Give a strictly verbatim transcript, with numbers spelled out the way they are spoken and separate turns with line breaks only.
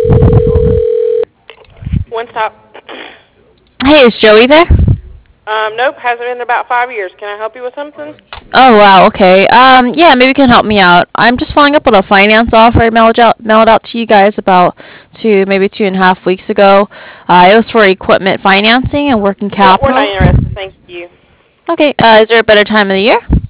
One stop.
Hey, is Joey there?
Um, nope, hasn't been in about five years. Can I help you with something?
Oh wow, okay. Um, yeah, maybe you can help me out. I'm just following up on a finance offer I mailed out, mailed out to you guys about two, maybe two and a half weeks ago. Uh, it was for equipment financing and working
Yeah, we're not
capital.
interested. Thank you.
Okay, uh, is there a better time of the year?